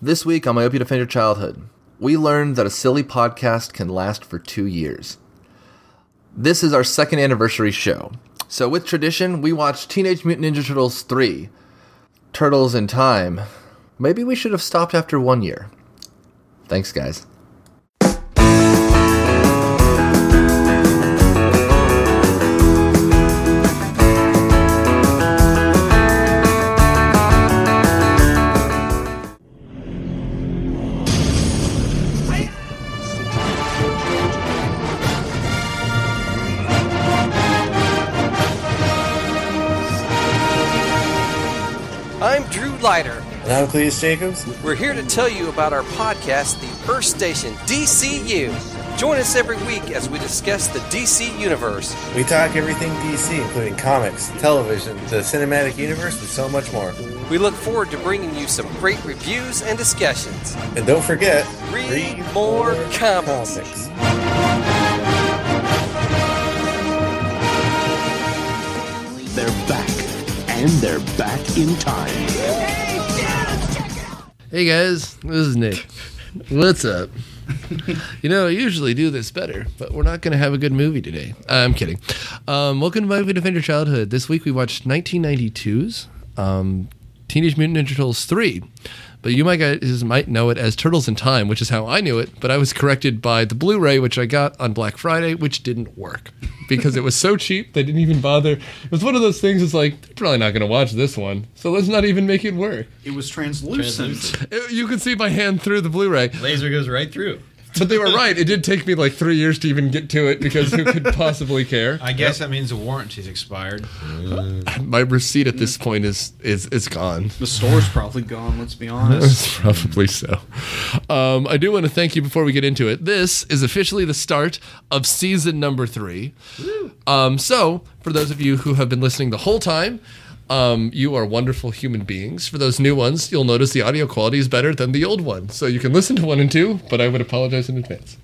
This week on Myopia Defend Your Childhood, we learned that a silly podcast can last for 2 years. This is our second anniversary show. So with tradition, we watched Teenage Mutant Ninja Turtles 3, Turtles in Time. Maybe we should have stopped after 1 year. Thanks, guys. I'm Drew Leiter. And I'm Cletus Jacobs. We're here to tell you about our podcast, The Earth Station, DCU. Join us every week as we discuss the DC Universe. We talk everything DC, including comics, television, the cinematic universe, and so much more. We look forward to bringing you some great reviews and discussions. And don't forget, read more comics. They're back. And they're back in time. Hey guys, this is Nick. What's up? You know, I usually do this better, but we're not going to have a good movie today. I'm kidding. Welcome to Myopia Defend Your Childhood. This week we watched 1992's Teenage Mutant Ninja Turtles 3. But you guys might know it as Turtles in Time, which is how I knew it. But I was corrected by the Blu-ray, which I got on Black Friday, which didn't work. Because it was so cheap, they didn't even bother. It was one of those things, it's like, they're probably not going to watch this one. So let's not even make it work. It was translucent. You can see my hand through the Blu-ray. Laser goes right through. But they were right. It did take me like 3 years to even get to it because who could possibly care? I guess that means the warranty's expired. My receipt at this point is gone. The store's probably gone, let's be honest. Probably so. I do want to thank you before we get into it. This is officially the start of season number 3. So, for those of you who have been listening the whole time, you are wonderful human beings. For those new ones, you'll notice the audio quality is better than the old one. So you can listen to 1 and 2, but I would apologize in advance.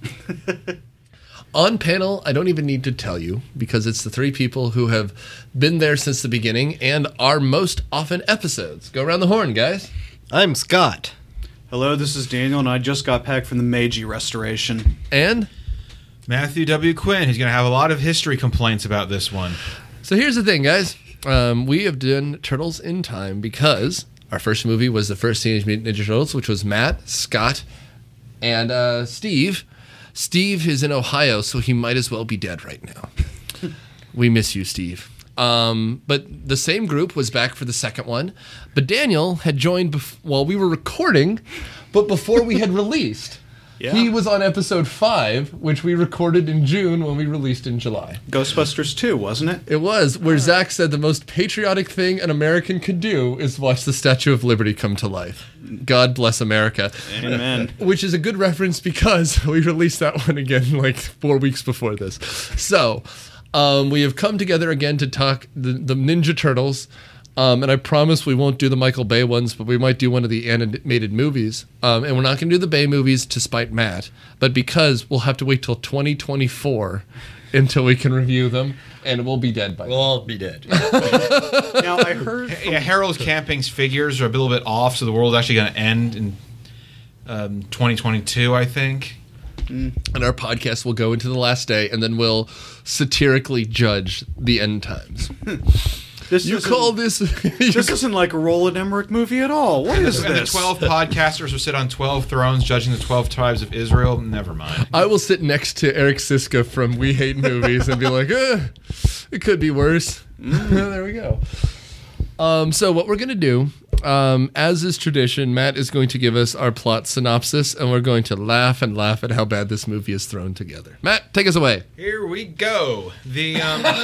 On panel, I don't even need to tell you, because it's the 3 people who have been there since the beginning and are most often episodes. Go around the horn, guys. I'm Scott. Hello, this is Daniel, and I just got back from the Meiji restoration. And? Matthew W. Quinn. He's going to have a lot of history complaints about this one. So here's the thing, guys. We have done Turtles in Time because our first movie was the first Teenage Mutant Ninja Turtles, which was Matt, Scott, and Steve. Steve is in Ohio, so he might as well be dead right now. We miss you, Steve. But the same group was back for the second one. But Daniel had joined while we were recording, but before we had released. Yeah. He was on episode 5, which we recorded in June when we released in July. Ghostbusters 2, wasn't it? It was, where Zach said the most patriotic thing an American could do is watch the Statue of Liberty come to life. God bless America. Amen. Which is a good reference because we released that one again like 4 weeks before this. So, we have come together again to talk the Ninja Turtles. And I promise we won't do the Michael Bay ones, but we might do one of the animated movies. And we're not going to do the Bay movies to spite Matt, but because we'll have to wait till 2024 until we can review them, and we'll be dead by then. We'll all be dead. Now, I heard... Harold Camping's figures are a little bit off, so the world's actually going to end in 2022, I think. And our podcast will go into the last day, and then we'll satirically judge the end times. This isn't like a Roland Emmerich movie at all. What is and this? The 12 podcasters will sit on 12 thrones judging the 12 tribes of Israel. Never mind. I will sit next to Eric Siska from We Hate Movies and be like, it could be worse. There we go. So what we're going to do, as is tradition, Matt is going to give us our plot synopsis, and we're going to laugh and laugh at how bad this movie is thrown together. Matt, take us away. Here we go. The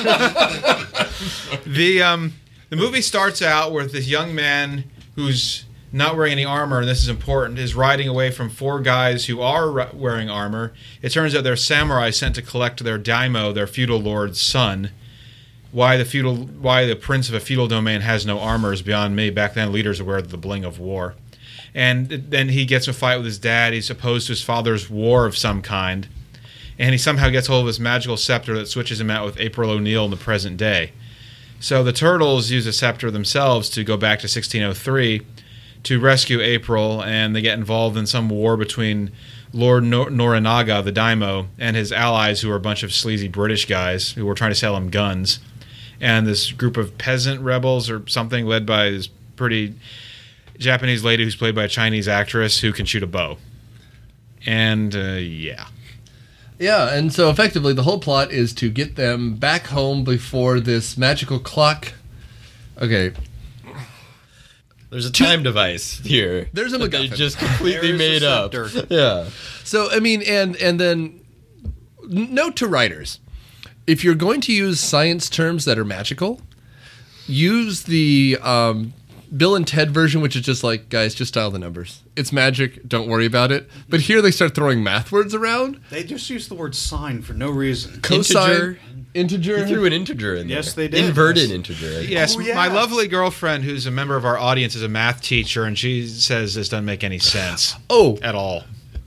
movie starts out with this young man who's not wearing any armor, and this is important, is riding away from 4 guys who are wearing armor. It turns out they're samurai sent to collect their daimyo, their feudal lord's son. Why the prince of a feudal domain has no armor is beyond me. Back then, leaders were the bling of war. And then he gets in a fight with his dad. He's opposed to his father's war of some kind. And he somehow gets hold of this magical scepter that switches him out with April O'Neil in the present day. So the Turtles use a scepter themselves to go back to 1603 to rescue April, and they get involved in some war between Lord Norinaga, the daimyo, and his allies, who are a bunch of sleazy British guys who were trying to sell him guns. And this group of peasant rebels or something led by this pretty Japanese lady who's played by a Chinese actress who can shoot a bow. And, yeah. Yeah, and so effectively the whole plot is to get them back home before this magical clock. Okay. There's a time device here. There's a that they MacGuffin. just completely made up. Yeah. So, I mean, and then note to writers, if you're going to use science terms that are magical, use the Bill and Ted version, which is just like, guys, just dial the numbers. It's magic. Don't worry about it. But here they start throwing math words around. They just use the word sine for no reason. Cosine, integer. He threw an integer in there. Yes, they did. Inverted integer. Yes, Oh, yeah. my lovely girlfriend, who's a member of our audience, is a math teacher, and she says this doesn't make any sense Oh, at all.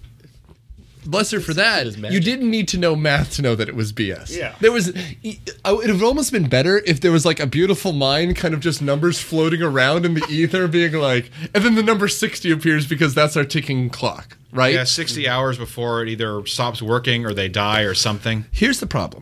bless her for that. is magic. You didn't need to know math to know that it was BS. Yeah. There was. It would have almost been better if there was like a beautiful mind, kind of just numbers floating around in the ether, being like, and then the number 60 appears because that's our ticking clock, right? Yeah, 60 hours before it either stops working or they die or something. Here's the problem.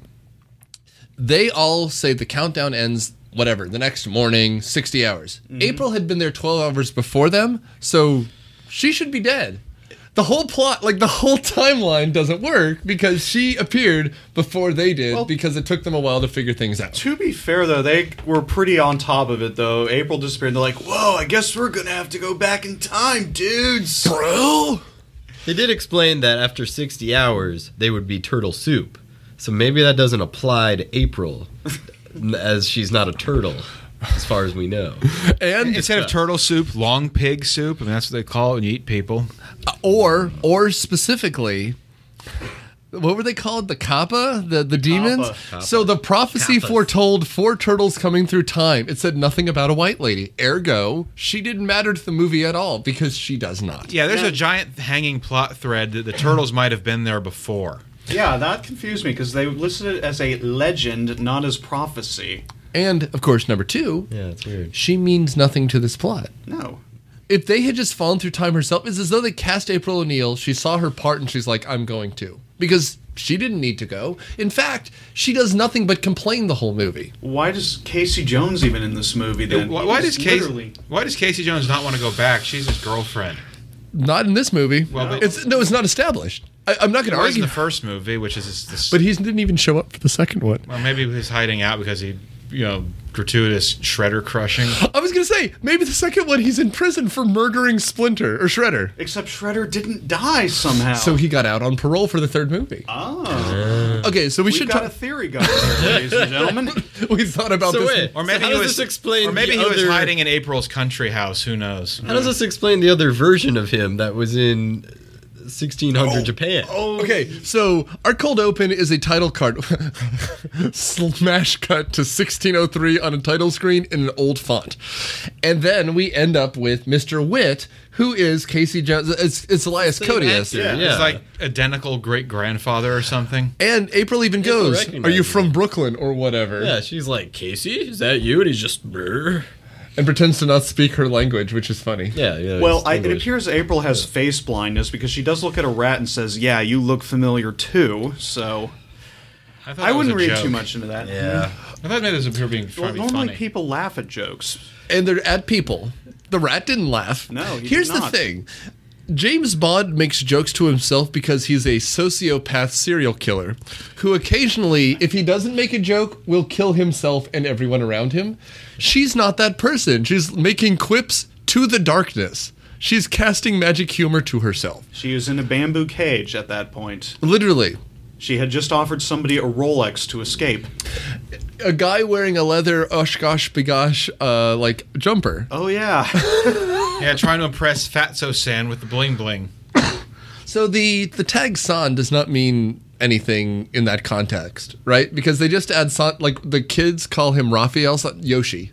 They all say the countdown ends, whatever, the next morning, 60 hours. April had been there 12 hours before them, so she should be dead. The whole plot, like the whole timeline doesn't work because she appeared before they did because it took them a while to figure things out. To be fair, though, they were pretty on top of it, though. April disappeared, and they're like, whoa, I guess we're going to have to go back in time, dudes. Bro! They did explain that after 60 hours, they would be turtle soup. So maybe that doesn't apply to April, as she's not a turtle, as far as we know. And Instead of turtle soup, long pig soup. I mean, that's what they call it when you eat people. or specifically, what were they called? The Kappa? The demons? Kappa. So the prophecy Kappas. foretold 4 turtles coming through time. It said nothing about a white lady. Ergo, she didn't matter to the movie at all because she does not. Yeah, there's a giant hanging plot thread that the turtles might have been there before. Yeah, that confused me, because they listed it as a legend, not as prophecy. And, of course, number 2, Yeah, it's weird. she means nothing to this plot. No. If they had just fallen through time herself, it's as though they cast April O'Neil, she saw her part, and she's like, I'm going to. Because she didn't need to go. In fact, she does nothing but complain the whole movie. Why does Casey Jones even in this movie, then? Why He's does Casey Jones not want to go back? She's his girlfriend. Not in this movie. Well, but- it's not established. I'm not going to It was in argue. the first movie, which is this. But he didn't even show up for the second one. Well, maybe he's hiding out because he, gratuitous shredder crushing. I was going to say, maybe the second one he's in prison for murdering Splinter or Shredder. Except Shredder didn't die somehow. So he got out on parole for the third movie. Oh. Okay, so we We've should got a talk. theory going there, ladies and gentlemen. We thought about So this. wait, Or maybe so how he does was this explain Or maybe the he was other- hiding in April's country house. Who knows? How does this explain the other version of him that was in 1600 Japan? Okay, so our cold open is a title card smash cut to 1603 on a title screen in an old font. And then we end up with Mr. Witt, who is Casey Jones. It's Elias Same Codius. actor. It's like identical great grandfather or something. And April even April goes, recognizes are you him. from Brooklyn or whatever? Yeah, she's like, Casey, is that you? And he's just, brr. And pretends to not speak her language, which is funny. Yeah. Well, it's it English. appears April has face blindness because she does look at a rat and says, yeah, you look familiar too, so thought I that was wouldn't a read joke. too much into that. Yeah. I thought maybe this was being Well, trying to be normally funny. people laugh at jokes. And they're at people. The rat didn't laugh. No, he did Here's not. the thing. James Bond makes jokes to himself because he's a sociopath serial killer who occasionally, if he doesn't make a joke, will kill himself and everyone around him. She's not that person. She's making quips to the darkness. She's casting magic humor to herself. She was in a bamboo cage at that point. Literally. She had just offered somebody a Rolex to escape. A guy wearing a leather Oshkosh Bigosh like jumper. Oh, yeah. Yeah, trying to impress Fatso San with the bling bling. So the tag San does not mean anything in that context, right? Because they just add San, like the kids call him Raphael Yoshi.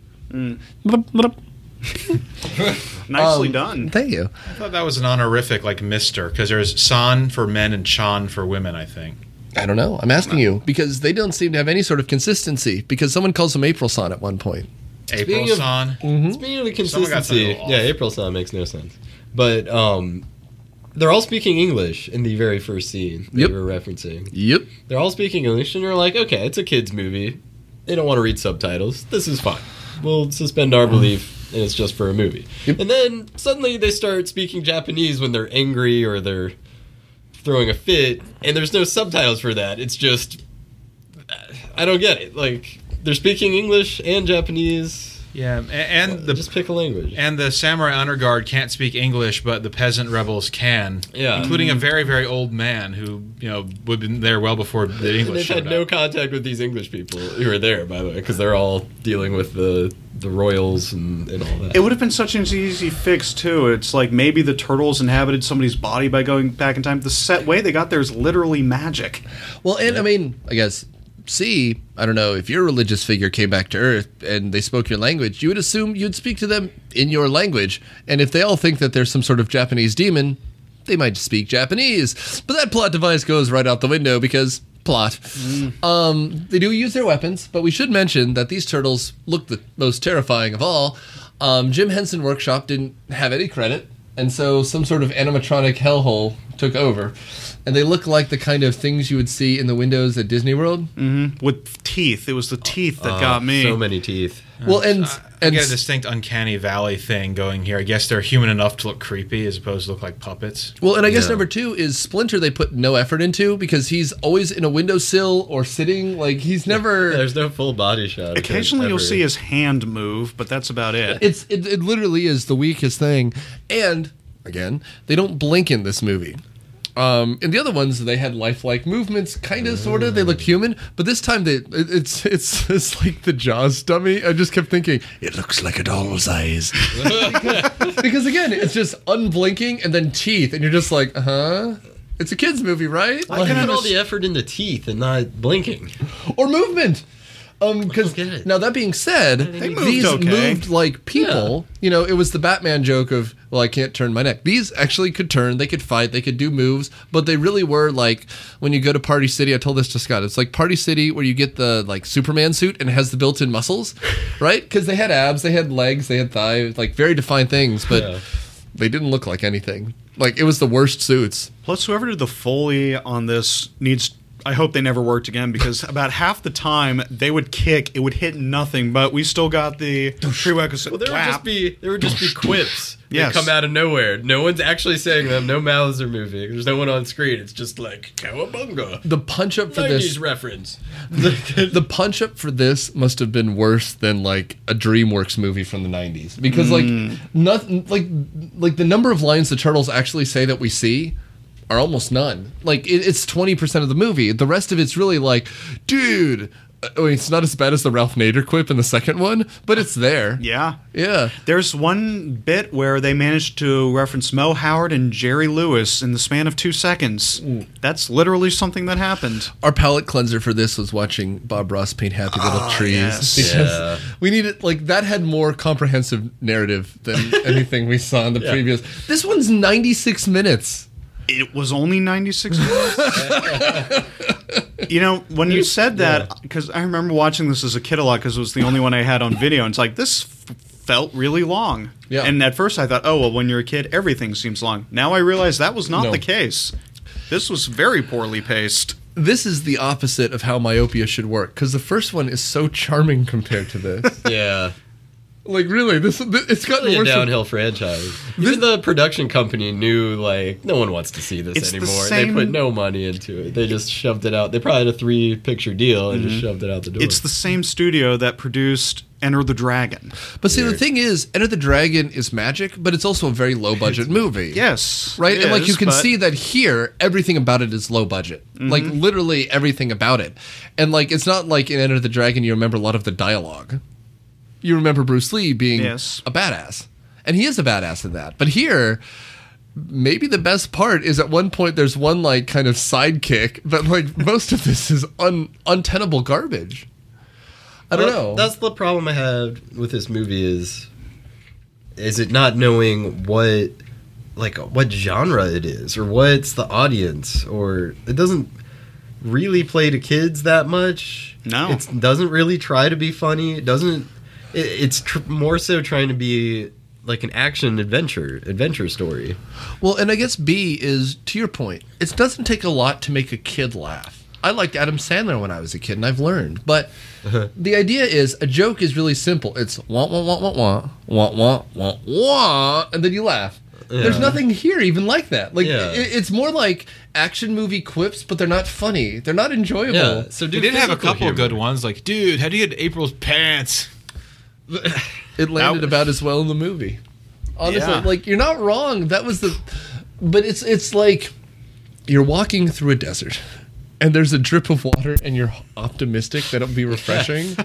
Nicely done. Thank you. I thought that was an honorific, like Mister, because there's San for men and Chan for women, I think. I don't know. I'm asking you because they don't seem to have any sort of consistency because someone calls him April San at one point. April-san. Speaking of Someone got something consistency, off. yeah, April-san makes no sense. But they're all speaking English in the very first scene that Yep. we were referencing. Yep. They're all speaking English, and you're like, okay, it's a kid's movie. They don't want to read subtitles. This is fine. We'll suspend our belief, and it's just for a movie. Yep. And then suddenly they start speaking Japanese when they're angry or they're throwing a fit, and there's no subtitles for that. It's just, I don't get it. Like, they're speaking English and Japanese. Yeah, and Just pick a language. And the samurai honor guard can't speak English, but the peasant rebels can. Yeah. Including a very, very old man who, would have been there well before the And English they've had showed no up. contact with these English people who are there, by the way, because they're all dealing with the royals and all that. It would have been such an easy fix too. It's like maybe the turtles inhabited somebody's body by going back in time. The set way they got there is literally magic. Well, and I mean, I guess, I don't know, if your religious figure came back to Earth and they spoke your language, you would assume you'd speak to them in your language. And if they all think that there's some sort of Japanese demon, they might speak Japanese. But that plot device goes right out the window because plot. They do use their weapons, but we should mention that these turtles look the most terrifying of all. Jim Henson Workshop didn't have any credit, and so some sort of animatronic hellhole took over. And they look like the kind of things you would see in the windows at Disney World. With teeth. It was the teeth that got me. So many teeth. Well, and I get a distinct uncanny valley thing going here. I guess they're human enough to look creepy as opposed to look like puppets. well, and I guess Yeah. number 2 is Splinter. They put no effort into because he's always in a windowsill or sitting. Like he's never. There's no full body shot. of it Occasionally you'll ever. see his hand move, but that's about it. It literally is the weakest thing. And again, they don't blink in this movie. In the other ones, they had lifelike movements, kind of, sort of. They looked human, but this time it's like the Jaws dummy. I just kept thinking it looks like a doll's eyes because again, it's just unblinking and then teeth, and you're just like, it's a kids movie, right? Why put all the effort into teeth and not blinking? Or movement. Because get it. now that being said, moved these okay. moved like people. You know, it was the Batman joke of, well, I can't turn my neck. These actually could turn. They could fight. They could do moves. But they really were like when you go to Party City. I told this to Scott. It's like Party City where you get the like Superman suit and it has the built-in muscles, right? Because they had abs, they had legs, they had thighs, like very defined things. But they didn't look like anything. Like it was the worst suits. Plus, whoever did the Foley on this needs... I hope they never worked again because about half the time they would kick, it would hit nothing, but we still got the prerequisite. Well, there whap. would just be quips that Yes. come out of nowhere. No one's actually saying them. No mouths are moving. There's no one on screen. It's just like cowabunga. The punch up for 90s this reference. the punch up for this must have been worse than like a DreamWorks movie from the 90s because like nothing like the number of lines the turtles actually say that we see are almost none. Like it's 20% of the movie. The rest of it's really like, dude. It's not as bad as the Ralph Nader quip in the second one, but it's there. Yeah. Yeah. There's one bit where they managed to reference Mo Howard and Jerry Lewis in the span of 2 seconds. That's literally something that happened. Our palate cleanser for this was watching Bob Ross paint happy little trees. yes. Because we needed, like, that had more comprehensive narrative than anything we saw in the previous. This one's 96 minutes. It was only 96 minutes. You know, when you said that, because I remember watching this as a kid a lot because it was the only one I had on video, and it's like, this felt really long. Yeah. And at first I thought, oh, well, when you're a kid, everything seems long. Now I realize that was not No. the case. This was very poorly paced. This is the opposite of how myopia should work, because the first one is so charming compared to this. Yeah. Like, really, it's gotten Really a worse. downhill franchise. Even the production company knew, like, no one wants to see this It's the anymore. same- They put no money into it. They just shoved it out. They probably had a 3-picture deal and just shoved it out the door. It's the same studio that produced Enter the Dragon. But see, the thing is, Enter the Dragon is magic, but it's also a very low-budget movie. Yes. Right? it And, like, you is, can but- see that here, everything about it is low budget. Like, literally everything about it. And, like, it's not like in Enter the Dragon you remember a lot of the dialogue. You remember Bruce Lee being Yes. a badass. And he is a badass in that. But here, maybe the best part is at one point there's one, like, kind of sidekick, but, like, most of this is untenable garbage. I don't know. That's the problem I had with this movie is it not knowing what genre it is or what's the audience, or it doesn't really play to kids that much. No. It doesn't really try to be funny. It doesn't It's more so trying to be like an action adventure story. Well, and I guess B is, to your point, it doesn't take a lot to make a kid laugh. I liked Adam Sandler when I was a kid, and I've learned. But the idea is, a joke is really simple. It's wah, wah, wah, wah, wah, wah, wah, wah, wah, and then you laugh. Yeah. There's nothing here even like that. Like it's more like action movie quips, but they're not funny. They're not enjoyable. Yeah. So they did have a couple of good ones, like, dude, how do you get April's pants? It landed about as well in the movie. Honestly, like, you're not wrong. That was but it's like you're walking through a desert and there's a drip of water and you're optimistic that it'll be refreshing.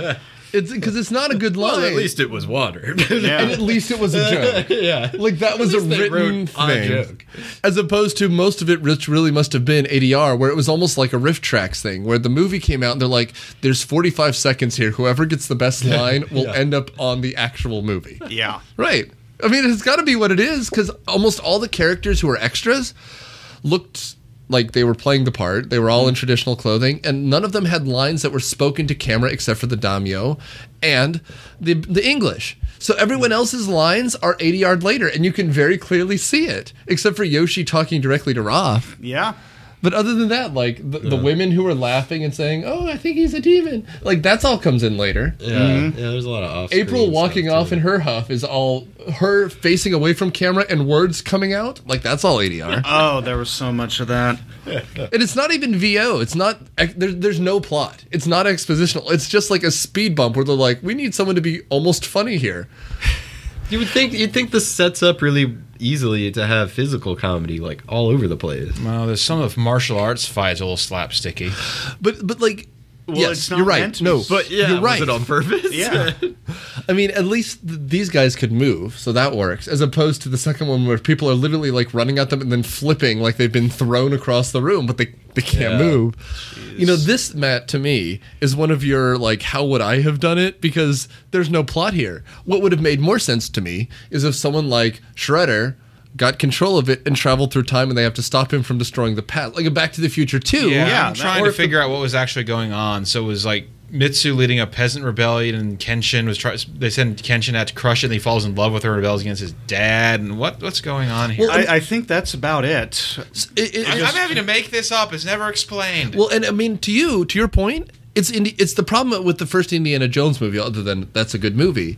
It's because it's not a good line. Well, at least it was water. And at least it was a joke. Like, that was a written thing. Joke. As opposed to most of it, which really must have been ADR, where it was almost like a riff tracks thing, where the movie came out and they're like, there's 45 seconds here. Whoever gets the best line will end up on the actual movie. Yeah. Right. I mean, it's got to be what it is, because almost all the characters who were extras looked like they were playing the part. They were all in traditional clothing, and none of them had lines that were spoken to camera except for the daimyo and the English. So everyone else's lines are 80 later, and you can very clearly see it, except for Yoshi talking directly to Raph. Yeah. But other than that, like, the women who were laughing and saying, oh, I think he's a demon, like, that's all comes in later. Yeah, there's a lot of off. April walking off in her huff is all her facing away from camera and words coming out. Like, that's all ADR. Oh, there was so much of that. And it's not even VO. It's not, there's no plot. It's not expositional. It's just like a speed bump where they're like, we need someone to be almost funny here. You'd think this sets up really easily to have physical comedy, like, all over the place. Well, there's some of martial arts fights a little slapsticky. But like, well, yes, it's not you're right. meant to No, be. But yeah, you're right. Was it on purpose? Yeah. I mean, at least these guys could move, so that works, as opposed to the second one where people are literally like running at them and then flipping like they've been thrown across the room, but they can't move. Jeez. You know, this, Matt, to me, is one of your, like, how would I have done it? Because there's no plot here. What would have made more sense to me is if someone like Shredder got control of it and traveled through time and they have to stop him from destroying the past. Like a Back to the Future 2. Yeah, I'm trying to figure out what was actually going on. So it was like Mitsu leading a peasant rebellion, and Kenshin they send Kenshin out to crush it, and he falls in love with her and rebels against his dad. And what's going on here? Well, I think that's about it. I'm having to make this up. It's never explained. Well, and I mean, to your point, it's the problem with the first Indiana Jones movie, other than that's a good movie.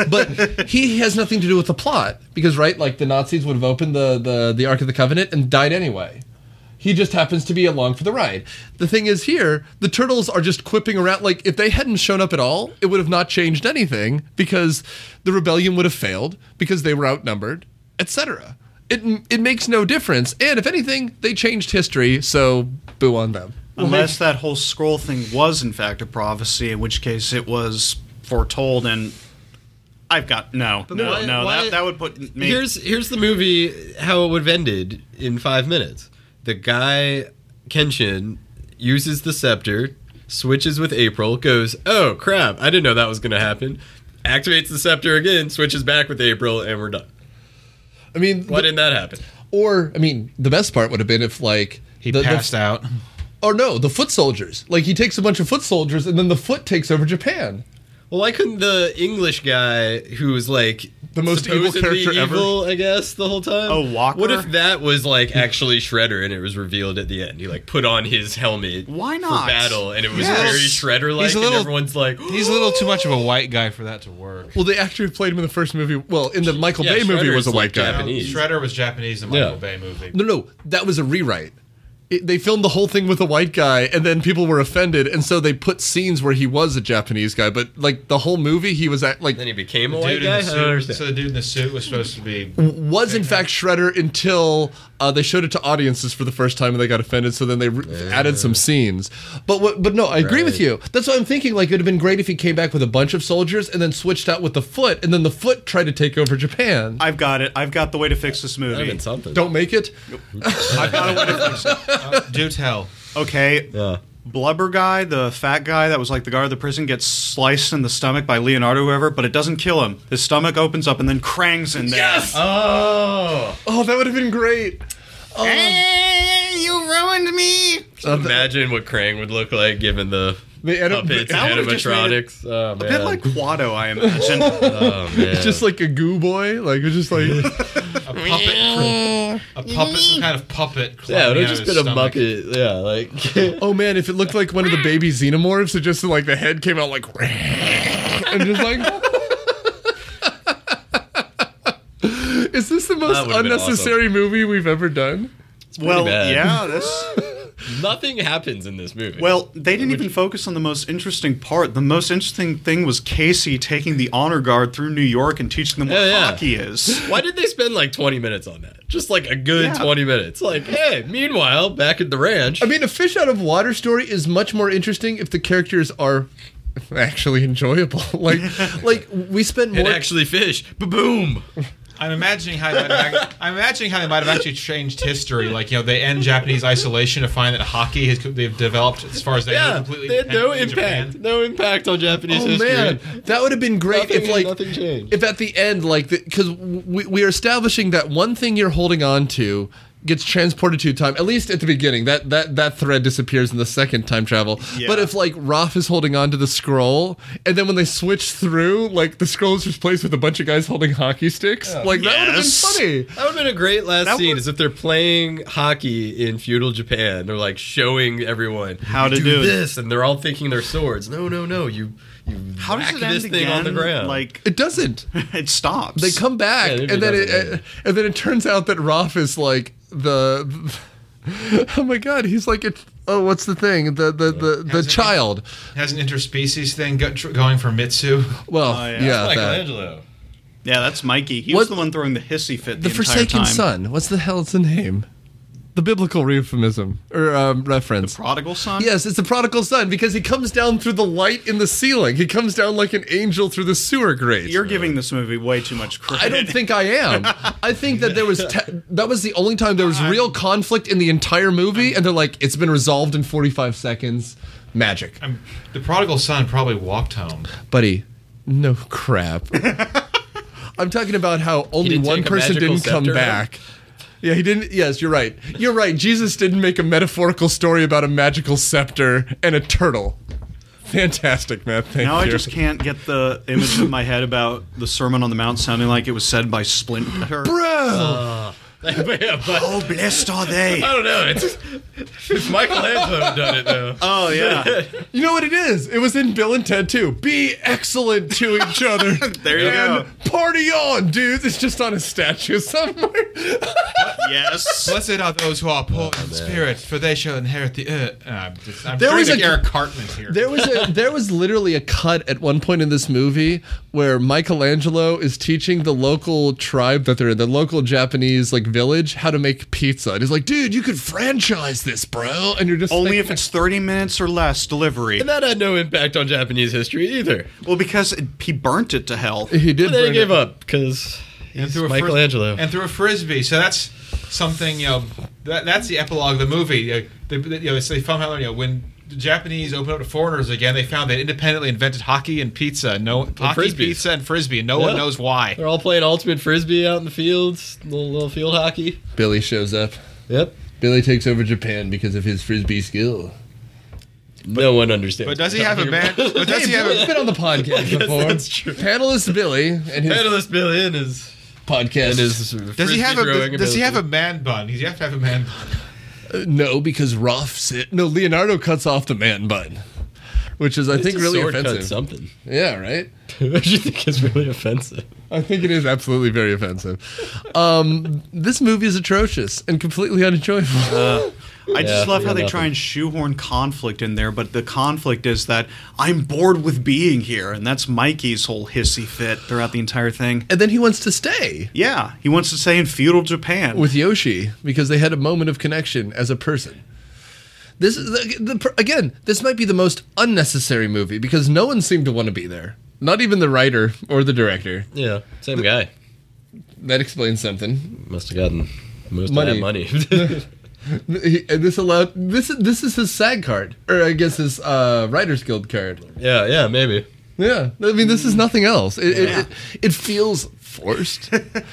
But he has nothing to do with the plot, because, right, like, the Nazis would have opened the Ark of the Covenant and died anyway. He just happens to be along for the ride. The thing is, here, the turtles are just quipping around. Like, if they hadn't shown up at all, it would have not changed anything, because the rebellion would have failed, because they were outnumbered, etc. It makes no difference. And if anything, they changed history, so boo on them. Unless that whole scroll thing was, in fact, a prophecy, in which case it was foretold, and I've got... That would put me... Here's the movie, how it would have ended in 5 minutes. The guy, Kenshin, uses the scepter, switches with April, goes, oh, crap, I didn't know that was going to happen, activates the scepter again, switches back with April, and we're done. I mean... Why didn't that happen? Or, I mean, the best part would have been if, like... He passed out. Or no, the foot soldiers. Like, he takes a bunch of foot soldiers, and then the foot takes over Japan. Well, why couldn't the English guy, who was, like, the most evil character evil, ever, I guess, the whole time? Oh, Walker? What if that was, like, actually Shredder, and it was revealed at the end? He, like, put on his helmet Why not? for battle, and it was very Shredder-like, and everyone's like... He's a little too much of a white guy for that to work. Well, the actor who played him in the first movie... Well, in the Michael Bay movie was a white guy. Japanese. Shredder was Japanese in the Michael Bay movie. No, that was a rewrite. They filmed the whole thing with a white guy, and then people were offended, and so they put scenes where he was a Japanese guy, but, like, the whole movie, he was like... Then he became a white guy? So the dude in the suit was supposed to be... Was, in fact, Shredder until they showed it to audiences for the first time, and they got offended, so then they added some scenes. But no, I agree with you. That's why I'm thinking, like, it would have been great if he came back with a bunch of soldiers, and then switched out with the foot, and then the foot tried to take over Japan. I've got it. I've got the way to fix this movie. That'd been something. Don't make it? I've got a way to fix it. Do tell. Okay. Yeah. Blubber guy, the fat guy that was like the guard of the prison, gets sliced in the stomach by Leonardo, whoever, but it doesn't kill him. His stomach opens up and then Krang's in there. Yes! Oh, that would have been great. Hey, you ruined me. Imagine what Krang would look like given the puppets that and would've just made animatronics. Oh, A man. bit like Quado, I imagine. Oh, man. It's just like a goo boy. Like, it's just like. A puppet, some kind of puppet. Yeah, it would climbing have just out been of a his stomach. Muppet. Yeah, like. Oh man, if it looked like one of the baby xenomorphs, it just like the head came out like. And just like. Is this the most That would've been unnecessary movie we've ever done? Well, bad. yeah, this. Nothing happens in this movie. Well, they didn't even focus on the most interesting part. The most interesting thing was Casey taking the honor guard through New York and teaching them what hockey is. Why did they spend like 20 minutes on that? Just like a good Yeah. 20 minutes. Like, hey, meanwhile, back at the ranch. I mean, a fish out of water story is much more interesting if the characters are actually enjoyable. like we spent and more. actually fish. Ba-boom. I'm imagining how they might have actually changed history. Like, you know, they end Japanese isolation to find that hockey they've developed as far as they know Yeah, completely they had no independent in impact. Japan. No impact on Japanese Oh history. man, that would have been great if like nothing changed. if at the end like because we are establishing that one thing you're holding on to gets transported to time, at least at the beginning. That thread disappears in the second time travel. Yeah. But if like Raph is holding on to the scroll, and then when they switch through, like the scroll is replaced with a bunch of guys holding hockey sticks, like that would have been Yes. funny. That would have been a great last That scene, would- is if they're playing hockey in feudal Japan. They're like showing everyone How to "You do it." this, and they're all thinking their swords. No, you How does whack it end this thing again? on the ground. Like, It doesn't. it stops. They come back, Yeah, maybe and then it doesn't, and then it turns out that Raph is like the. Oh my God, he's like what's the thing? The child. Has an interspecies thing going for Mitsu. Well, yeah. yeah, that. Michelangelo. Yeah, that's Mikey. He What- was the one throwing the hissy fit The the entire Forsaken time. Son. What's the hell its the name? The biblical euphemism or reference. Prodigal son? Yes, it's the prodigal son because he comes down through the light in the ceiling. He comes down like an angel through the sewer grate. You're giving this movie way too much credit. I don't think I am. I think that there was that was the only time there was real conflict in the entire movie, and they're like, it's been resolved in 45 seconds. Magic, The prodigal son probably walked home. buddy. No crap. I'm talking about how only didn't one take a person magical didn't come scepter? back. Yeah, he didn't. Yes, you're right. You're right. Jesus didn't make a metaphorical story about a magical scepter and a turtle. Fantastic, man. Thank Now you. I just can't get the image in my head about the Sermon on the Mount sounding like it was said by Splinter. Bro! Yeah, but Oh, blessed are they. I don't know. It's Michelangelo who done it though. Oh, yeah. You know what it is? It was in Bill and Ted too. Be excellent to each other. There you and go. Party on, dudes. It's just on a statue somewhere. Yes. Blessed are those who are poor in spirit, for they shall inherit the earth. I'm There was like a- Eric Cartman here. There was literally a cut at one point in this movie where Michelangelo is teaching the local tribe that they're in, the local Japanese like village, how to make pizza. And he's like, dude, you could franchise this, bro. And you're just Only like, if it's 30 minutes or less delivery. And that had no impact on Japanese history either. Well, because he burnt it to hell. he did. But they burn gave it. up because he's threw a Michelangelo. and through a frisbee. So that's something. You know, that's the epilogue of the movie. They found out, when the Japanese opened up to foreigners again, they found they independently invented hockey and pizza. Hockey, frisbees. pizza, and frisbee. And no one Yeah. knows why. They're all playing ultimate frisbee out in the fields, little field hockey. Billy shows up. Yep. Billy takes over Japan because of his frisbee skill. No one understands. But does he have a band? But does he have Billy's a? been on the podcast before. That's true. Panelist Billy and his Panelist Billy and his podcast. Does he have a? Does he have a man bun? You have to have a man bun. No, because Leonardo cuts off the man bun, which is I think really offensive. Something. Yeah, right. What do you think is really offensive? I think it is absolutely very offensive. This movie is atrocious and completely unenjoyable. I just Yeah, love we how got they nothing. try and shoehorn conflict in there, but the conflict is that I'm bored with being here, and that's Mikey's whole hissy fit throughout the entire thing. And then he wants to stay Yeah, he wants to stay in feudal Japan. with Yoshi because they had a moment of connection as a person. This is again. This might be the most unnecessary movie because no one seemed to want to be there. Not even the writer or the director. Yeah, same guy. That explains something. Must have gotten most Money. of that money. And this allowed this is his SAG card, or I guess his Writers Guild card. yeah, maybe. Yeah, I mean this is nothing else. It feels forced.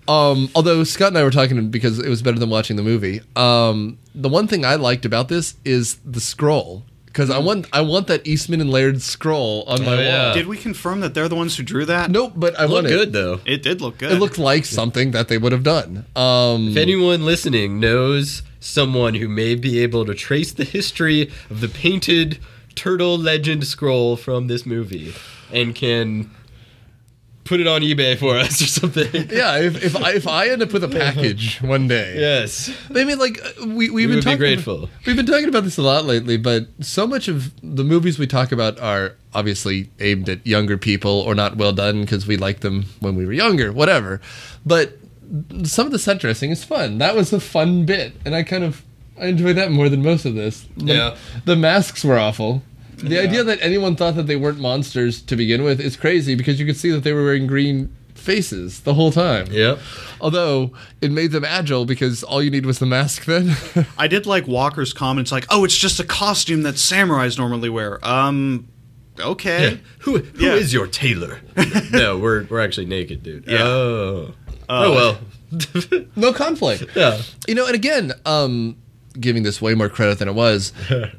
Although Scott and I were talking because it was better than watching the movie. The one thing I liked about this is the scroll. Because I want that Eastman and Laird scroll on my wall. Did we confirm that they're the ones who drew that? Nope, but I want Looked it. good though. It did look good. It looked like something that they would have done. If anyone listening knows someone who may be able to trace the history of the painted turtle legend scroll from this movie and can put it on eBay for us or something. Yeah, if I end up with a package one day, Yes. I mean, like we've been would be talking, grateful. We've been talking about this a lot lately, but so much of the movies we talk about are obviously aimed at younger people or not well done because we liked them when we were younger, whatever. But some of the set dressing is fun. That was a fun bit, and I enjoyed that more than most of this. The masks were awful. The idea that anyone thought that they weren't monsters to begin with is crazy because you could see that they were wearing green faces the whole time. Yep. Although it made them agile because all you need was the mask then. I did like Walker's comments like, "Oh, it's just a costume that samurais normally wear." Okay. Yeah. Who is your tailor? No, we're actually naked, dude. Yeah. Oh well. No conflict. Yeah. You know, and again, giving this way more credit than it was.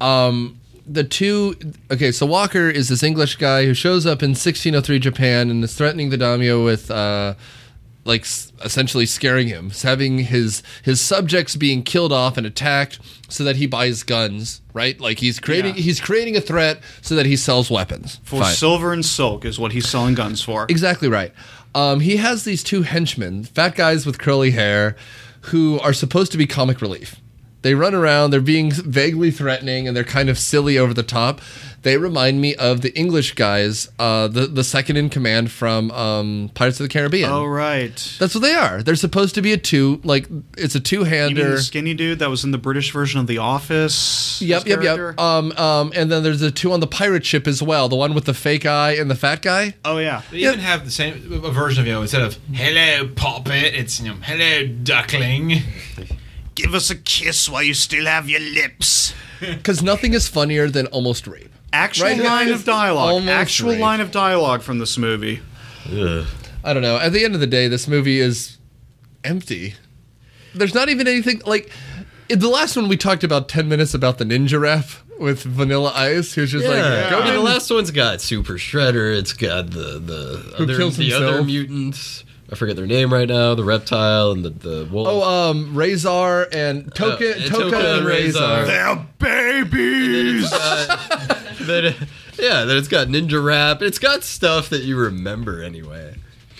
So Walker is this English guy who shows up in 1603 Japan and is threatening the daimyo with, essentially scaring him, having his subjects being killed off and attacked so that he buys guns, right? Like he's creating a threat so that he sells weapons. For silver and silk is what he's selling guns for. Exactly right. He has these two henchmen, fat guys with curly hair, who are supposed to be comic relief. They run around, they're being vaguely threatening, and they're kind of silly over the top. They remind me of the English guys, the second in command from Pirates of the Caribbean. Oh, right. That's what they are. They're supposed to be it's a two-hander. You mean the skinny dude that was in the British version of The Office? Yep. And then there's the two on the pirate ship as well, the one with the fake eye and the fat guy. Oh, yeah. They even have the same version of, instead of, hello, poppet, it's, hello, duckling. Give us a kiss while you still have your lips. Because nothing is funnier than almost rape. Actual line of dialogue. Actual rape. line of dialogue from this movie. Ugh. I don't know. At the end of the day, this movie is empty. There's not even anything like in the last one we talked about 10 minutes about the ninja rap with Vanilla Ice, who's just the last one's got Super Shredder. It's got the other mutants. I forget their name right now. The reptile and the wolf. Razor and Toka and Razor. They're babies. Then it's got ninja rap. It's got stuff that you remember anyway.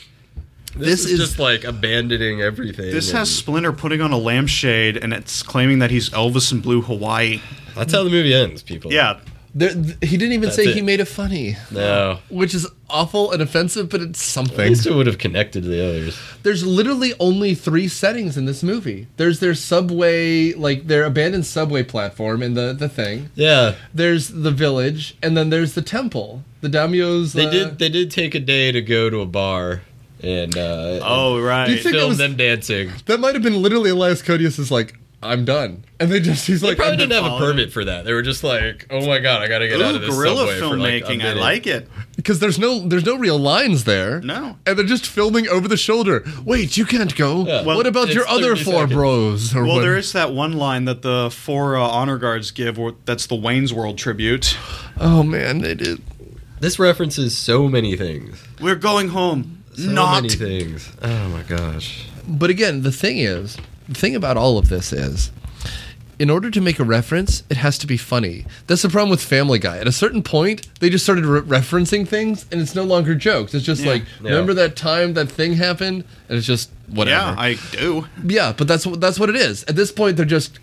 This is just like abandoning everything. This has Splinter putting on a lampshade and it's claiming that he's Elvis in Blue Hawaii. That's how the movie ends, people. Yeah. He didn't even say he made it funny. No. Which is awful and offensive, but it's something. At least it would have connected to the others. There's literally only 3 settings in this movie. There's their subway, like their abandoned subway platform in the thing. Yeah. There's the village, and then there's the temple. The daimyo's... They did take a day to go to a bar and right. Do you think film them dancing. That might have been literally Elias Koteas is like, I'm done. And he's like... They probably didn't have a permit for that. They were just like, oh my god, I gotta get out of this guerrilla subway filmmaking. for like a minute. I like it. Because there's no real lines there. No. And they're just filming over the shoulder. Wait, you can't go. Yeah. What about your other 4 seconds. bros? Well, there is that one line that the 4 honor guards give. That's the Wayne's World tribute. Oh, man, they did. This references so many things. We're going home. So many things. Oh my gosh. But again, the thing about all of this is, in order to make a reference, it has to be funny. That's the problem with Family Guy. At a certain point, they just started referencing things, and it's no longer jokes. It's just remember that time that thing happened? And it's just whatever. Yeah, I do. Yeah, but that's what it is. At this point, they're just...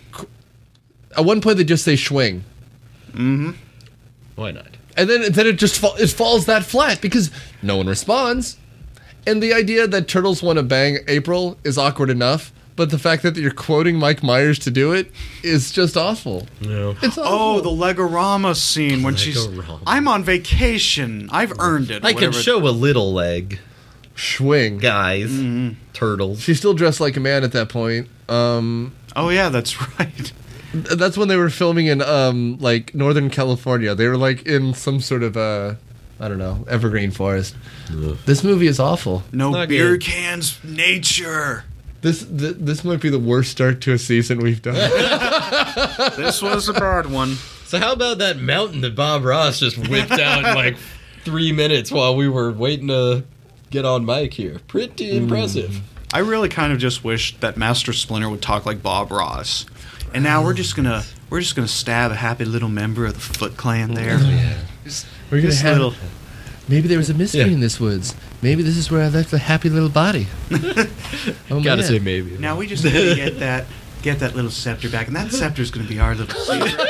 At one point, they just say schwing. Mm-hmm. Why not? And then it just it falls that flat because no one responds. And the idea that turtles want to bang April is awkward enough, but the fact that you're quoting Mike Myers to do it is just awful. No. It's awful. Oh, the Legorama scene when she's... I'm on vacation. I've earned it. I can show a little leg. Schwing. Guys. Mm-hmm. Turtles. She's still dressed like a man at that point. Oh, yeah, that's right. That's when they were filming in, Northern California. They were, in some sort of, I don't know, evergreen forest. This movie is awful. No Not beer good. cans, nature. This might be the worst start to a season we've done. This was a bad one. So how about that mountain that Bob Ross just whipped out in like 3 minutes while we were waiting to get on mic here? Pretty impressive. I really kind of just wish that Master Splinter would talk like Bob Ross. And now we're just gonna stab a happy little member of the Foot Clan there. We're gonna This have. little- Maybe there was a mystery in this woods. Maybe this is where I left the happy little body. Oh, Gotta man. say maybe. Now we just gotta get that little scepter back, and that scepter's gonna be our little secret.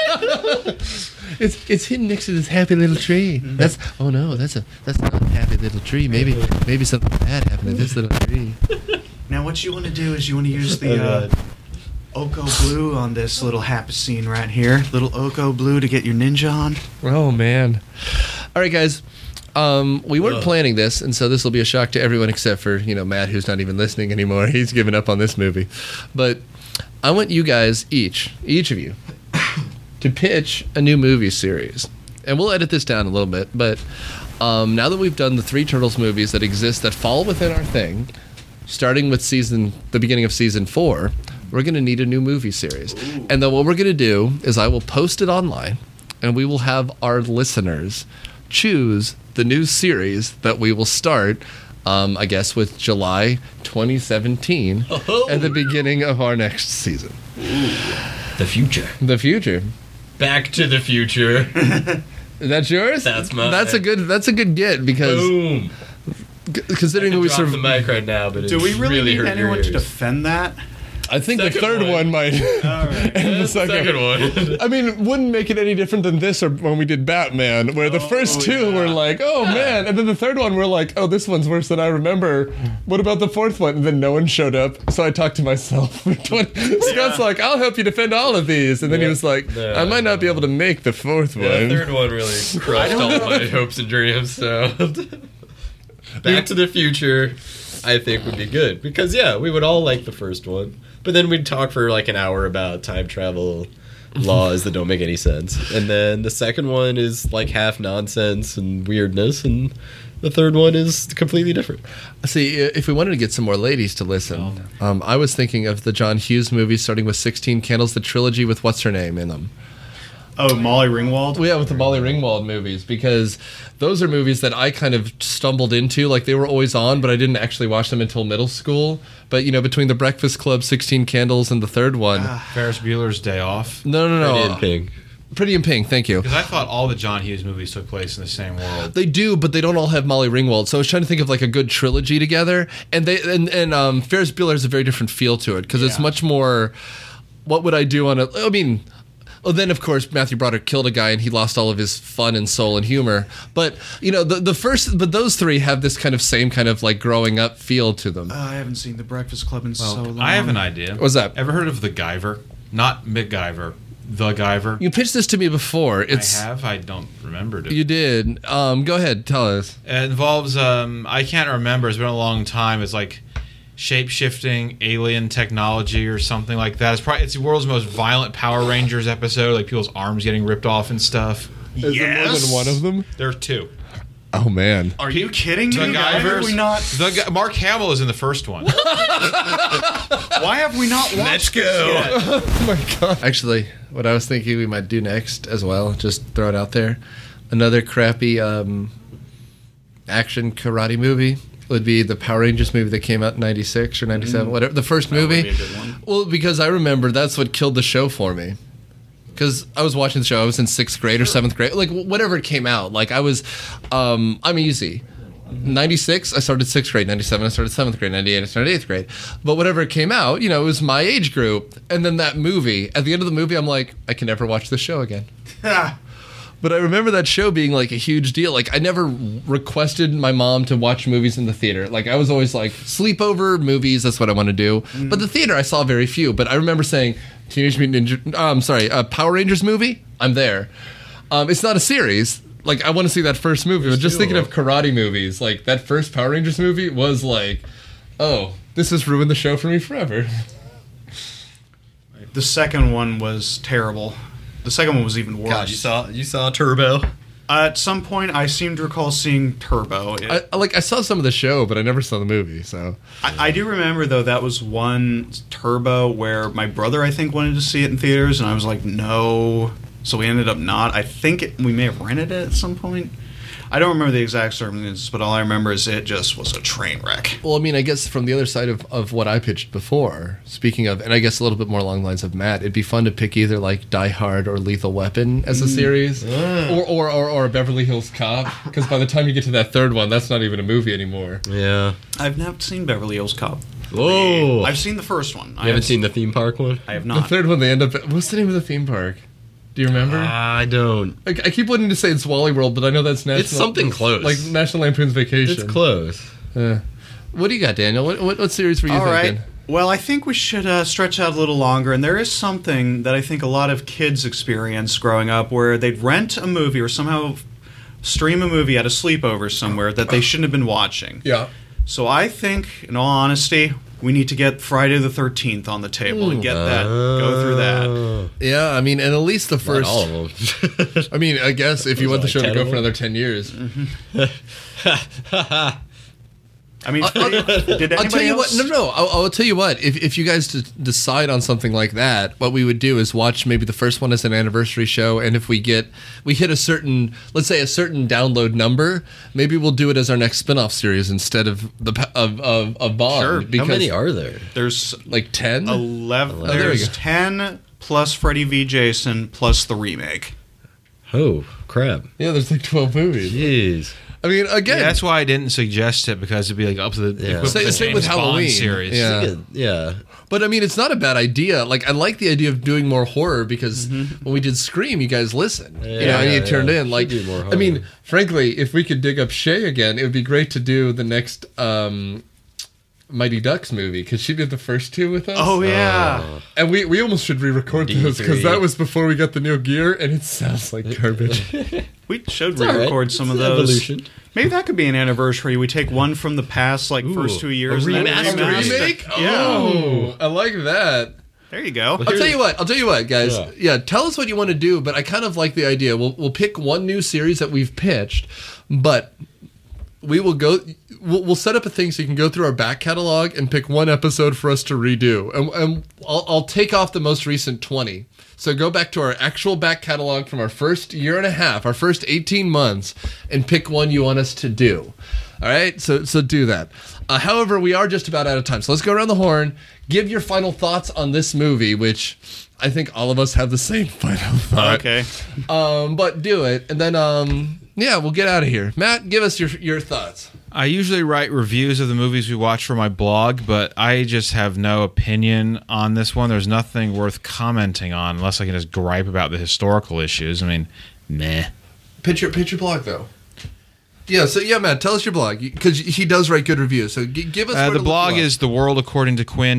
It's hidden next to this happy little tree. That's not a happy little tree. Maybe something bad happened to this little tree. Now what you want to do is you want to use the Oko Blue on this little happy scene right here. Little Oko Blue to get your ninja on. Oh man! All right, guys. We weren't planning this, and so this will be a shock to everyone except for Matt, who's not even listening anymore. He's given up on this movie. But I want you guys each of you, to pitch a new movie series, and we'll edit this down a little bit. But now that we've done the 3 Turtles movies that exist that fall within our thing, starting with the beginning of season 4, we're going to need a new movie series. And then what we're going to do is I will post it online, and we will have our listeners choose the new series that we will start, I guess, with July 2017 at the beginning of our next season. The future. The future. Back to the future. That's yours? That's mine. That's a good get because Boom. Considering I who we drop serve. the mic right now, but Do we really need hurt your anyone to ears. defend that? I think the Second third one. one might. And the second one. I mean, it wouldn't make it any different than this or when we did Batman, where the first 2 were like, oh man, and then the third one we're like, oh, this one's worse than I remember. What about the 4th one? And then no one showed up, so I talked to myself for 20. Scott's like, I'll help you defend all of these, and then he was like, I might not be able to make the 4th Yeah, one. the third one really crushed all my hopes and dreams. So, Back to the Future, I think would be good because we would all like the first one, but then we'd talk for like an hour about time travel laws that don't make any sense, and then the second one is like half nonsense and weirdness, and the third one is completely different. See, if we wanted to get some more ladies to listen, I was thinking of the John Hughes movies starting with 16 Candles, the trilogy with what's her name in them. Oh, Molly Ringwald? Yeah, with the Molly Ringwald movies, because those are movies that I kind of stumbled into. Like, they were always on, but I didn't actually watch them until middle school. But, between The Breakfast Club, 16 Candles, and the third one. Ferris Bueller's Day Off. No. Pretty in Pink. Pretty in Pink, thank you. Because I thought all the John Hughes movies took place in the same world. They do, but they don't all have Molly Ringwald. So I was trying to think of like a good trilogy together. And Ferris Bueller has a very different feel to it, because it's much more, what would I do on then, of course, Matthew Broderick killed a guy and he lost all of his fun and soul and humor. But, but those 3 have this kind of same kind of like growing up feel to them. I haven't seen The Breakfast Club in so long. I have an idea. What's that? Ever heard of The Guyver? Not MacGyver. The Guyver. You pitched this to me before. I don't remember it. You did. Go ahead, tell us. It involves, I can't remember. It's been a long time. It's like shape-shifting alien technology or something like that. It's the world's most violent Power Rangers episode, like people's arms getting ripped off and stuff. Is there more than one of them? There are 2. Oh, man. Are you kidding me? The Why have we Guyvers. not? Mark Hamill is in the first one. Why have we not watched this yet? Oh, my God. Actually, what I was thinking we might do next as well, just throw it out there, another crappy action karate movie would be the Power Rangers movie that came out in 96 or 97, whatever. The first movie. Would be a good one. Well, because I remember that's what killed the show for me. Because I was watching the show, I was in 6th grade or 7th grade, like whatever it came out. Like I was, I'm easy. 96, I started 6th grade. 97, I started 7th grade. 98, I started 8th grade. But whatever it came out, it was my age group. And then that movie, at the end of the movie, I'm like, I can never watch this show again. But I remember that show being like a huge deal. Like I never requested my mom to watch movies in the theater. Like I was always like, sleepover movies, that's what I want to do. But the theater, I saw very few. But I remember saying, Power Rangers movie, I'm there. It's not a series. Like I want to see that first movie. But just thinking of karate movies, like that first Power Rangers movie was like, oh, this has ruined the show for me forever. The second one was terrible. The second one was even worse. God, you saw Turbo. At some point, I seem to recall seeing Turbo. I saw some of the show, but I never saw the movie. So I do remember, though, that was one Turbo where my brother, I think, wanted to see it in theaters, and I was like, no. So we ended up not. I think we may have rented it at some point. I don't remember the exact circumstances, but all I remember is it just was a train wreck. Well, I mean, I guess from the other side of what I pitched before, speaking of, and I guess a little bit more along the lines of Matt, it'd be fun to pick either like Die Hard or Lethal Weapon as a series, or Beverly Hills Cop, because by the time you get to that third one, that's not even a movie anymore. Yeah. I've never seen Beverly Hills Cop. Whoa. I've seen the first one. You haven't seen the theme park one? I have The not. third one, they end up. What's the name of the theme park? Do you remember? I don't. I keep wanting to say it's Wally World, but I know that's National. It's something close. like National Lampoon's Vacation. It's close. What do you got, Daniel? What series were you All thinking? right. Well, I think we should stretch out a little longer. And there is something that I think a lot of kids experience growing up where they'd rent a movie or somehow stream a movie at a sleepover somewhere that they shouldn't have been watching. Yeah. So I think, in all honesty, we need to get Friday the 13th on the table and get that, go through that. Yeah, I mean, and at least the Not first. all of them. I mean, I guess if you want the like show to 10 go of for them? another 10 years. I mean, did I'll tell anybody you what. else? No. I'll tell you what. If you guys decide on something like that, what we would do is watch maybe the first one as an anniversary show, and if we hit a certain, let's say a certain download number, maybe we'll do it as our next spin-off series instead of of Bond. Sure. How Because many are there? There's like 10. 11. there you There's go. 10 plus Freddy v. Jason plus the remake. Oh, crap. Yeah, there's like 12 movies. Jeez. I mean, again, Yeah, that's why I didn't suggest it, because it'd be like up to the equivalent Same- of same James with Bond Halloween. series. Yeah. Yeah. but I mean, it's not a bad idea. Like, I like the idea of doing more horror because when we did Scream, you guys listened. And you turned in. Like, Should do more I mean, horror. frankly, if we could dig up Shay again, it would be great to do the next Mighty Ducks movie because she did the first two with us. Oh, yeah. And we almost should re-record those because D3. that was before we got the new gear, and it sounds like garbage. We should all right. re-record some of It's those. evolution. Maybe that could be an anniversary. We take one from the past, like first 2 years. a and then remaster. Remake? Yeah. Oh, I like that. There you go. I'll tell you what, guys. Yeah. Yeah, tell us what you want to do, but I kind of like the idea. We'll pick one new series that we've pitched, but we will go. We'll set up a thing so you can go through our back catalog and pick one episode for us to redo, and I'll take off the most recent 20. So go back to our actual back catalog from our first year and a half, our first 18 months, and pick one you want us to do. All right, so do that. However, we are just about out of time, so let's go around the horn. Give your final thoughts on this movie, which I think all of us have the same final thought. Okay. But do it, and then yeah, we'll get out of here. Matt, give us your thoughts. I usually write reviews of the movies we watch for my blog, but I just have no opinion on this one. There's nothing worth commenting on unless I can just gripe about the historical issues. I mean, meh. Pitch your blog though. Yeah, so Matt, tell us your blog because he does write good reviews. So give us where to The look blog you up. is The World According to Quinn,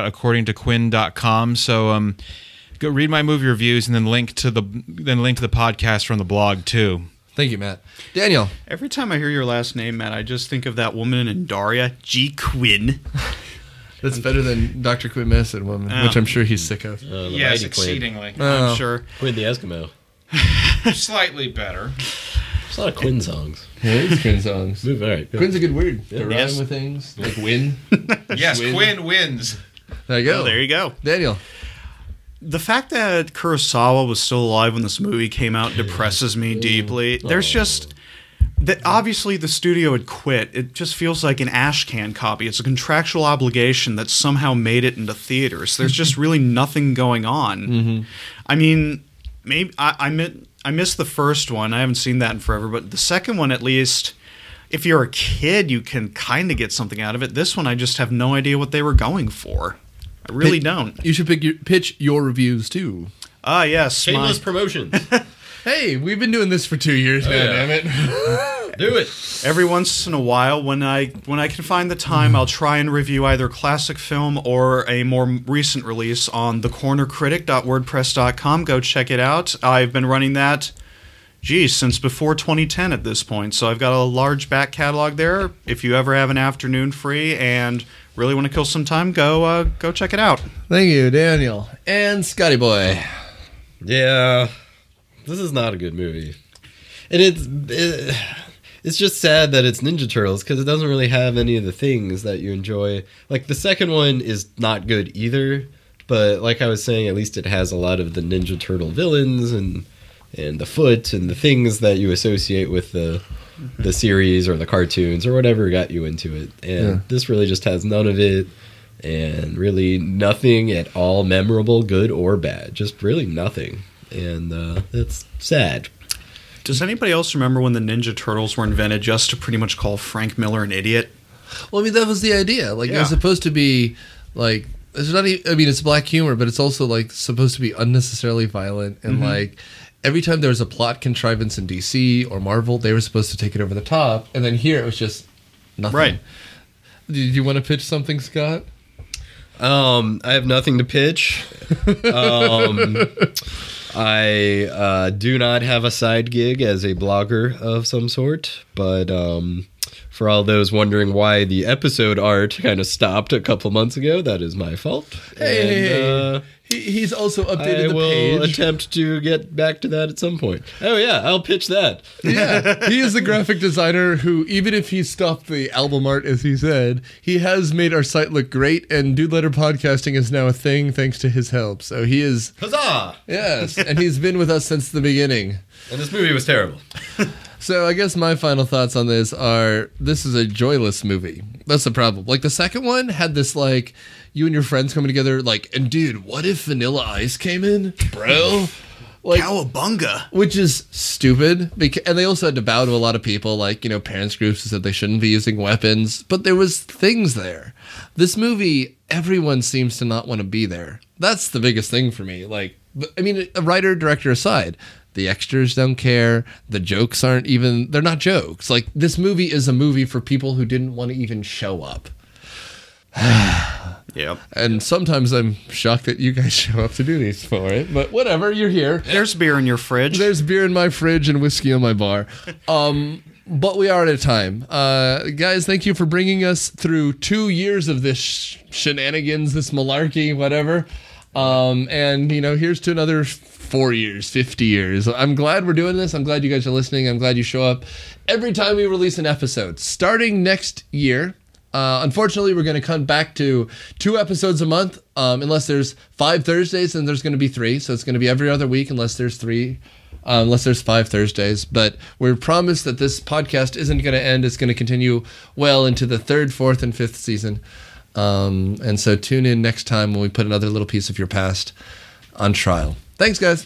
www.accordingtoquinn.com. So go read my movie reviews and then link to the podcast from the blog too. Thank you, Matt. Daniel. Every time I hear your last name, Matt, I just think of that woman in Daria, G. Quinn. That's better than Dr. Quinn Medicine Woman, Oh. which I'm sure he's sick of. The Yes, Mighty Quinn. exceedingly. I'm sure. Quinn the Eskimo. Slightly better. There's a lot of Quinn songs. Yeah, it's Quinn songs. All right. Quinn's a good word. To rhyme Yes. with things like win. Yes, Win. Quinn wins. There you go. Oh, there you go. Daniel. The fact that Kurosawa was still alive when this movie came out depresses me deeply. There's just that obviously the studio had quit. It just feels like an ashcan copy. It's a contractual obligation that somehow made it into theaters. There's just really nothing going on. I mean, maybe I missed the first one. I haven't seen that in forever, but the second one at least. If you're a kid, you can kind of get something out of it. This one, I just have no idea what they were going for. I really don't. You should pitch your reviews too. Ah, yes. Shameless promotions. Hey, we've been doing this for 2 years now, yeah. damn it. Do it. Every once in a while, when I can find the time, I'll try and review either classic film or a more recent release on thecornercritic.wordpress.com. Go check it out. I've been running that, since before 2010 at this point. So I've got a large back catalog there. If you ever have an afternoon free and really want to kill some time, go check it out. Thank you, Daniel. And Scotty Boy. Yeah. This is not a good movie. And it's just sad that it's Ninja Turtles because it doesn't really have any of the things that you enjoy. Like, the second one is not good either, but like I was saying, at least it has a lot of the Ninja Turtle villains and the foot and the things that you associate with the series or the cartoons or whatever got you into it. And this really just has none of it, and really nothing at all memorable, good or bad. Just really nothing. And that's sad. Does anybody else remember when the Ninja Turtles were invented just to pretty much call Frank Miller an idiot? Well, I mean, that was the idea. Like, it was supposed to be, like, it's not I mean, it's black humor, but it's also, like, supposed to be unnecessarily violent. And, like, every time there was a plot contrivance in DC or Marvel, they were supposed to take it over the top. And then here, it was just nothing. Right. Did you want to pitch something, Scott? I have nothing to pitch. I do not have a side gig as a blogger of some sort, but for all those wondering why the episode art kind of stopped a couple months ago, that is my fault. Hey, he's also updated the page. I will attempt to get back to that at some point. Oh yeah, I'll pitch that. Yeah, he is the graphic designer who, even if he stopped the album art, as he said, he has made our site look great, and Dude Letter Podcasting is now a thing thanks to his help. So he is... Huzzah! Yes, and he's been with us since the beginning. And this movie was terrible. So I guess my final thoughts on this are, this is a joyless movie. That's the problem. Like, the second one had this, like, you and your friends coming together, like, and dude, what if Vanilla Ice came in, bro? Like, Cowabunga. Which is stupid. And they also had to bow to a lot of people, like, you know, parents groups who said they shouldn't be using weapons. But there was things there. This movie, everyone seems to not want to be there. That's the biggest thing for me. Like, I mean, a writer, director aside, the extras don't care. The jokes aren't even, they're not jokes. Like, this movie is a movie for people who didn't want to even show up. Yep. And sometimes I'm shocked that you guys show up to do these for it, but whatever, you're here. There's beer in your fridge. There's beer in my fridge and whiskey on my bar. But we are out of time. Guys, thank you for bringing us through 2 years of this shenanigans, this malarkey, whatever. And, you know, here's to another 4 years, 50 years. I'm glad we're doing this. I'm glad you guys are listening. I'm glad you show up every time we release an episode. Starting next year, unfortunately, we're going to come back to 2 episodes a month. Unless there's 5 Thursdays, then there's going to be 3. So it's going to be every other week unless there's 3. Unless there's 5 Thursdays. But we're promised that this podcast isn't going to end. It's going to continue well into the 3rd, 4th, and 5th season. And so tune in next time when we put another little piece of your past on trial. Thanks, guys.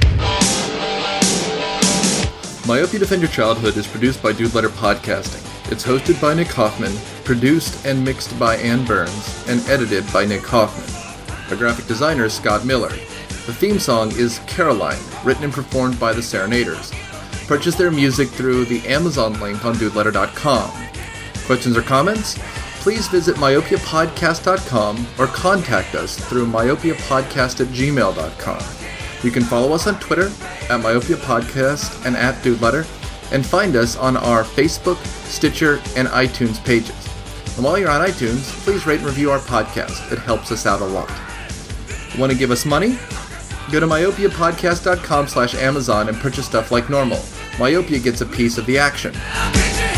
Myopia Defend Your Childhood is produced by Dude Letter Podcasting. It's hosted by Nick Hoffman, produced and mixed by Ann Burns, and edited by Nick Hoffman. Our graphic designer is Scott Miller. The theme song is Caroline, written and performed by the Serenaders. Purchase their music through the Amazon link on dudeletter.com. Questions or comments? Please visit myopiapodcast.com or contact us through myopiapodcast@gmail.com. You can follow us on Twitter at myopiapodcast and at DudeLetter, and find us on our Facebook, Stitcher, and iTunes pages. And while you're on iTunes, please rate and review our podcast. It helps us out a lot. Want to give us money? Go to myopiapodcast.com/Amazon and purchase stuff like normal. Myopia gets a piece of the action.